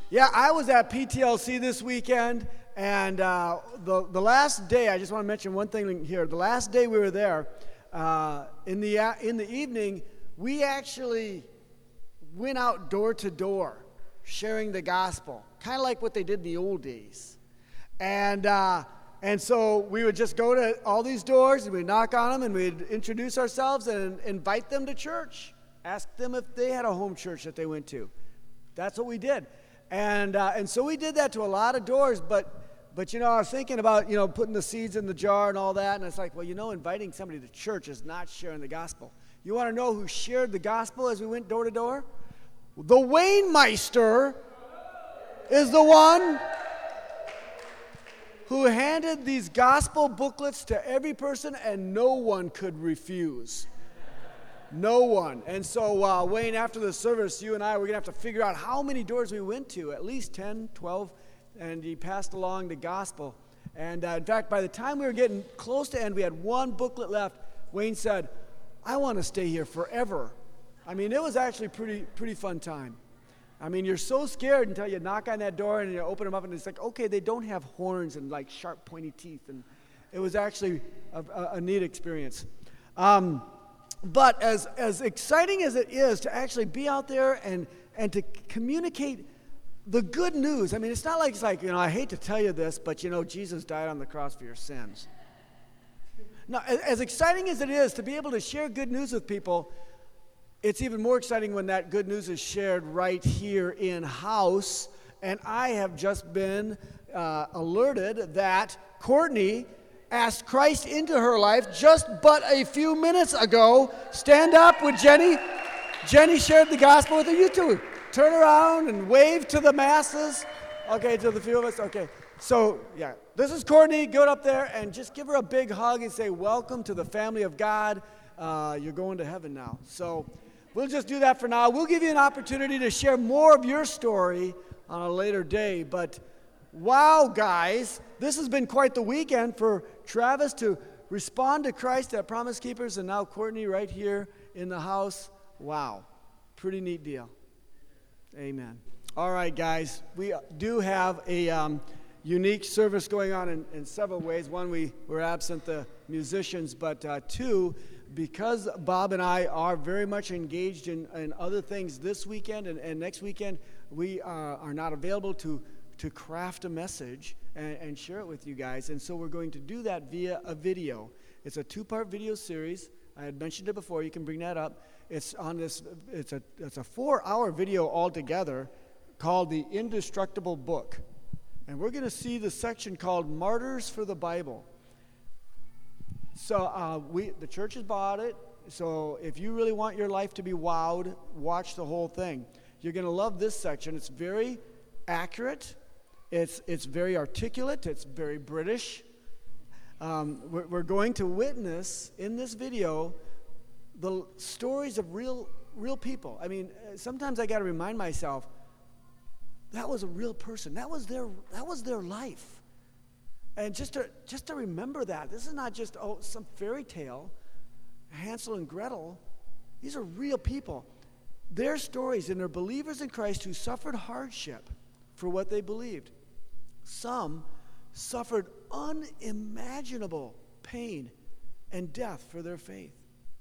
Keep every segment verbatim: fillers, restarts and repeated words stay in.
Yeah, I was at P T L C this weekend, and uh, the the last day, I just want to mention one thing here. The last day we were there, uh, in the uh, in the evening, we actually went out door to door, sharing the gospel, kind of like what they did in the old days. And uh, and so we would just go to all these doors, and we'd knock on them, and we'd introduce ourselves and invite them to church. Ask them if they had a home church that they went to. That's what we did. And uh, and so we did that to a lot of doors, but but you know, I was thinking about, you know, putting the seeds in the jar and all that, and it's like, well, you know, inviting somebody to church is not sharing the gospel. You want to know who shared the gospel as we went door to door? The Wainmeister is the one who handed these gospel booklets to every person, and no one could refuse. No one. And so, uh, Wayne, after the service, you and I, we're going to have to figure out how many doors we went to, at least ten, twelve, and he passed along the gospel. And uh, in fact, by the time we were getting close to end, we had one booklet left. Wayne said, I want to stay here forever. I mean, it was actually pretty pretty fun time. I mean, you're so scared until you knock on that door and you open them up, and it's like, okay, they don't have horns and like sharp, pointy teeth. And it was actually a, a, a neat experience. Um, But as as exciting as it is to actually be out there and, and to communicate the good news, I mean, it's not like it's like, you know, I hate to tell you this, but, you know, Jesus died on the cross for your sins. Now, as, as exciting as it is to be able to share good news with people, it's even more exciting when that good news is shared right here in-house. And I have just been uh, alerted that Courtney asked Christ into her life just but a few minutes ago. Stand up with Jenny. Jenny shared the gospel with her. You two, turn around and wave to the masses. Okay, to the few of us. Okay, so yeah, this is Courtney. Go up there and just give her a big hug and say, welcome to the family of God. Uh, you're going to heaven now. So we'll just do that for now. We'll give you an opportunity to share more of your story on a later day, but wow, guys, this has been quite the weekend for Travis to respond to Christ at Promise Keepers, and now Courtney right here in the house. Wow, pretty neat deal. Amen. All right, guys, we do have a um, unique service going on in, in several ways. One, we were absent the musicians, but uh, two, because Bob and I are very much engaged in, in other things this weekend and, and next weekend, we are, are not available to to craft a message and, and share it with you guys. And so we're going to do that via a video. It's a two-part video series. I had mentioned it before. You can bring that up. It's on this, it's a, it's a four-hour video altogether called The Indestructible Book. And we're going to see the section called Martyrs for the Bible. So uh, we, the church has bought it. So if you really want your life to be wowed, watch the whole thing. You're going to love this section. It's very accurate. It's it's very articulate. It's very British. Um, we're, we're going to witness in this video the stories of real real people. I mean, sometimes I got to remind myself that was a real person. That was their that was their life, and just to just to remember that this is not just oh some fairy tale, Hansel and Gretel. These are real people. Their stories, and they're believers in Christ who suffered hardship for what they believed. Some suffered unimaginable pain and death for their faith.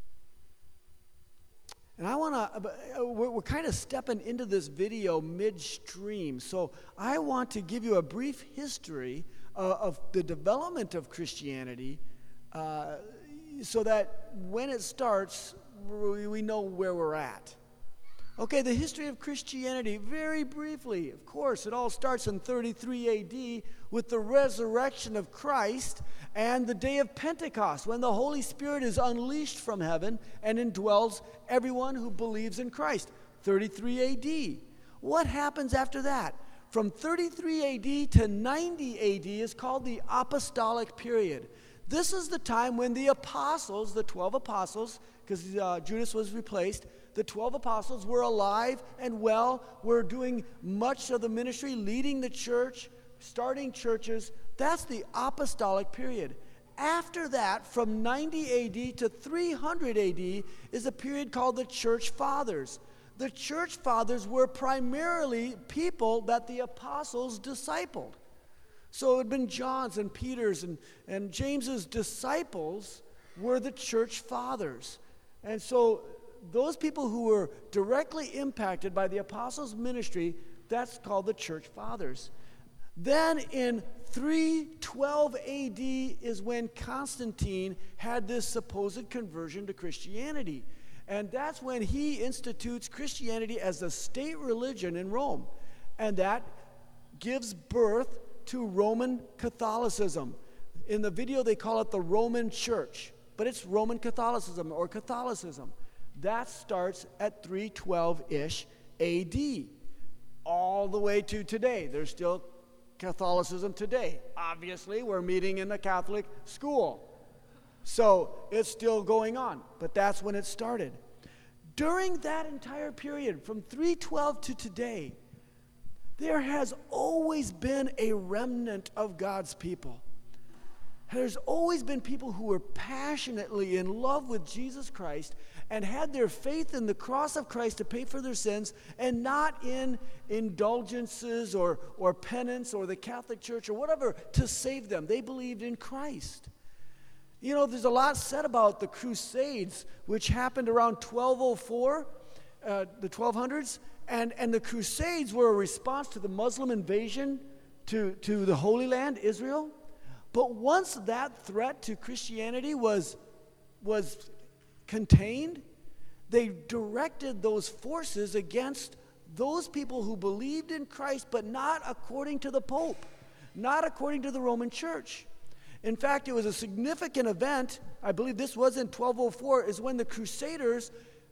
And I want to, we're, we're kind of stepping into this video midstream. So I want to give you a brief history uh, of the development of Christianity uh, so that when it starts, we, we know where we're at. Okay, the history of Christianity, very briefly. Of course, it all starts in thirty-three A D with the resurrection of Christ and the day of Pentecost, when the Holy Spirit is unleashed from heaven and indwells everyone who believes in Christ. thirty-three A D. What happens after that? From thirty-three A D to ninety A D is called the apostolic period. This is the time when the apostles, the twelve apostles, because uh, Judas was replaced, the twelve apostles were alive and well, were doing much of the ministry, leading the church, starting churches. That's the apostolic period. After that, from ninety A D to three hundred A D is a period called the Church Fathers. the church fathers were primarily people that the apostles discipled. So it had been John's and Peter's and, and James's disciples were the church fathers. And so those people who were directly impacted by the apostles' ministry, that's called the church fathers. Then in three twelve A D is when Constantine had this supposed conversion to Christianity. And that's when he institutes Christianity as the state religion in Rome. And that gives birth to Roman Catholicism. In the video, they call it the Roman Church, but it's Roman Catholicism or Catholicism. That starts at three twelve-ish A D, all the way to today. There's still Catholicism today. Obviously, we're meeting in the Catholic school. So it's still going on, but that's when it started. During that entire period, from three twelve to today, there has always been a remnant of God's people. There's always been people who were passionately in love with Jesus Christ and had their faith in the cross of Christ to pay for their sins and not in indulgences or, or penance or the Catholic Church or whatever to save them. They believed in Christ. You know, there's a lot said about the Crusades, which happened around twelve oh four, uh, the twelve hundreds, and, and the Crusades were a response to the Muslim invasion to, to the Holy Land, Israel. But once that threat to Christianity was, was contained, they directed those forces against those people who believed in Christ, but not according to the Pope, not according to the Roman Church. In fact, it was a significant event, I believe this was in twelve oh four, is when the Crusaders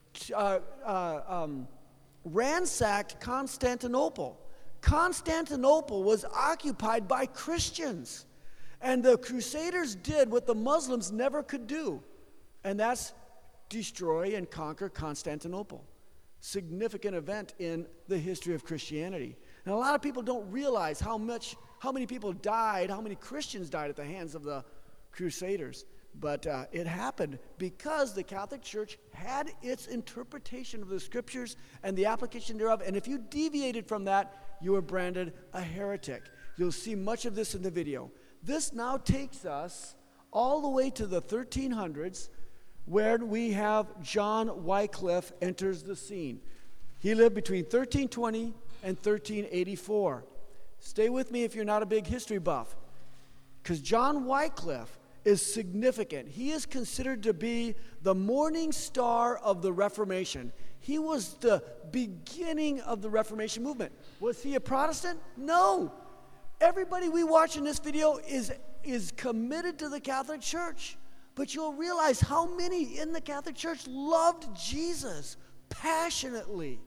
uh, uh, um, ransacked Constantinople. Constantinople was occupied by Christians. And the Crusaders did what the Muslims never could do, and that's destroy and conquer Constantinople. Significant event in the history of Christianity. And a lot of people don't realize how much, how many people died, how many Christians died at the hands of the Crusaders. But uh, it happened because the Catholic Church had its interpretation of the Scriptures and the application thereof, and if you deviated from that, you were branded a heretic. You'll see much of this in the video. This now takes us all the way to the thirteen hundreds, where we have John Wycliffe enters the scene. He lived between thirteen twenty and thirteen eighty-four. Stay with me if you're not a big history buff, because John Wycliffe is significant. He is considered to be the morning star of the Reformation. He was the beginning of the Reformation movement. Was he a Protestant? No. Everybody we watch in this video is, is committed to the Catholic Church. But you'll realize how many in the Catholic Church loved Jesus passionately.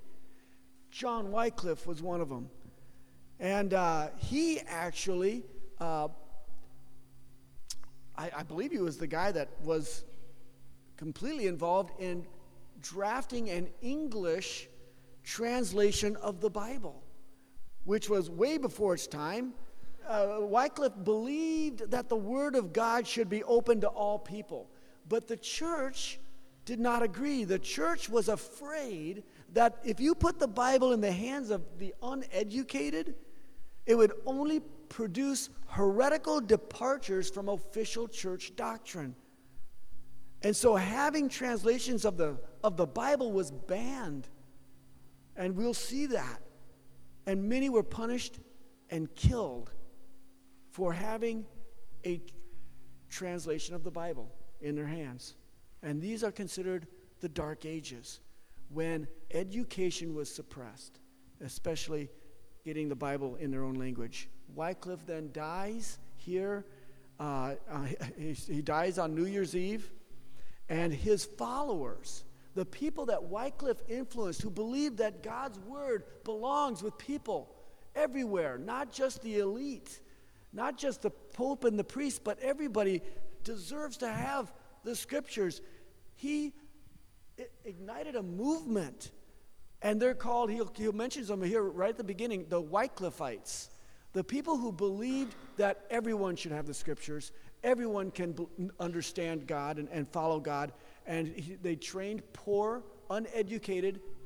John Wycliffe was one of them. And uh, he actually, uh, I, I believe he was the guy that was completely involved in drafting an English translation of the Bible, which was way before its time. Uh, Wycliffe believed that the Word of God should be open to all people. But the church did not agree. The church was afraid that if you put the Bible in the hands of the uneducated, it would only produce heretical departures from official church doctrine. And so having translations of the, of the Bible was banned. And we'll see that. And many were punished and killed for having a translation of the Bible in their hands. And these are considered the Dark Ages, when education was suppressed, especially getting the Bible in their own language. Wycliffe then dies here. Uh, uh, he, he dies on New Year's Eve. And his followers, the people that Wycliffe influenced, who believed that God's word belongs with people everywhere, not just the elite, not just the Pope and the priest, but everybody deserves to have the Scriptures. He ignited a movement, and they're called, he'll, he'll mention them here right at the beginning, the Wycliffites, the people who believed that everyone should have the Scriptures, everyone can b- understand God and, and follow God, and he, they trained poor, uneducated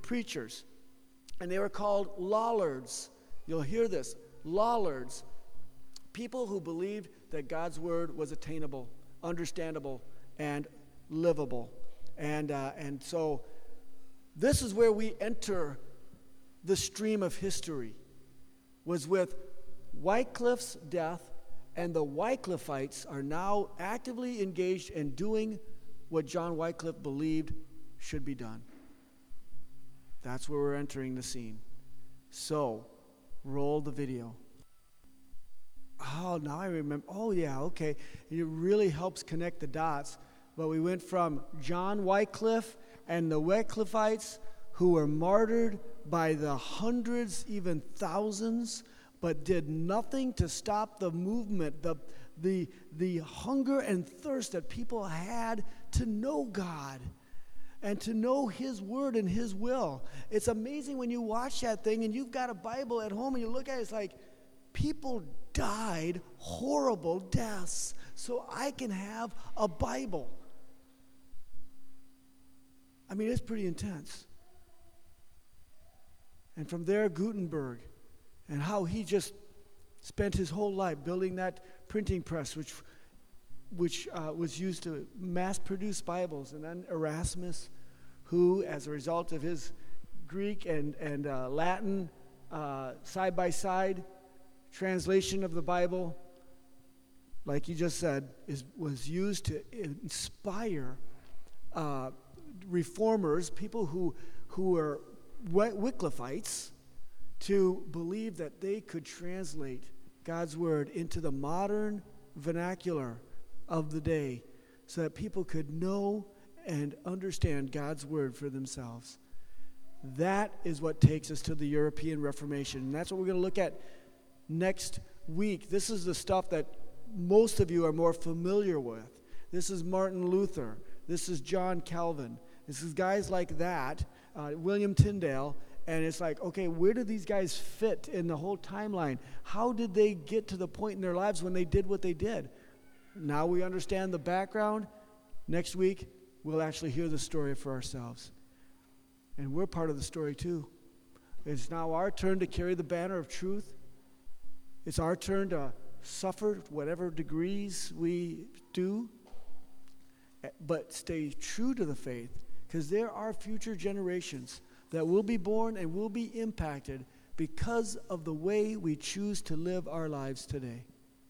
preachers. And they were called Lollards. You'll hear this, Lollards. People who believed that God's word was attainable, understandable, and livable. And, uh, and so this is where we enter the stream of history, was with Wycliffe's death, and the Wycliffites are now actively engaged in doing what John Wycliffe believed should be done. That's where we're entering the scene. So, roll the video. Oh, now I remember. Oh, yeah, okay. It really helps connect the dots. But we went from John Wycliffe and the Wycliffites, who were martyred by the hundreds, even thousands, but did nothing to stop the movement, the, the, the hunger and thirst that people had to know God and to know His word and His will. It's amazing when you watch that thing and you've got a Bible at home and you look at it, it's like, people died horrible deaths so I can have a Bible. I mean, it's pretty intense. And from there, Gutenberg, and how he just spent his whole life building that printing press, which, which uh, was used to mass-produce Bibles. And then Erasmus, who, as a result of his Greek and, and uh, Latin uh, side-by-side translation of the Bible, like you just said, is, was used to inspire uh, reformers, people who, who were Wycliffites, to believe that they could translate God's word into the modern vernacular of the day so that people could know and understand God's word for themselves. That is what takes us to the European Reformation. And that's what we're going to look at next week. This is the stuff that most of you are more familiar with. This is Martin Luther. This is John Calvin. This is guys like that, uh, William Tyndale. And it's like, okay, where do these guys fit in the whole timeline? How did they get to the point in their lives when they did what they did? Now we understand the background. Next week, we'll actually hear the story for ourselves. And we're part of the story too. It's now our turn to carry the banner of truth. It's our turn to suffer whatever degrees we do, but stay true to the faith, because there are future generations that will be born and will be impacted because of the way we choose to live our lives today.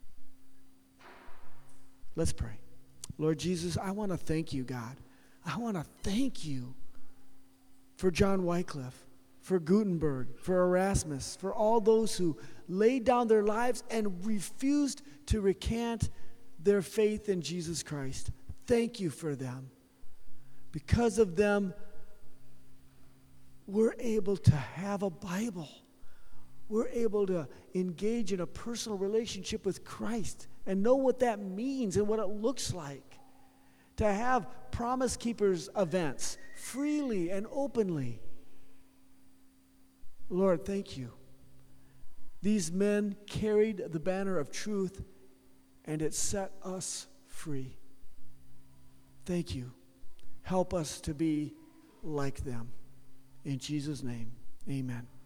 Let's pray. Lord Jesus, I want to thank you, God. I want to thank you for John Wycliffe, for Gutenberg, for Erasmus, for all those who laid down their lives and refused to recant their faith in Jesus Christ. Thank you for them. Because of them, we're able to have a Bible. We're able to engage in a personal relationship with Christ and know what that means and what it looks like. To have Promise Keepers events freely and openly. Lord, thank you. These men carried the banner of truth, and it set us free. Thank you. Help us to be like them. In Jesus' name, amen.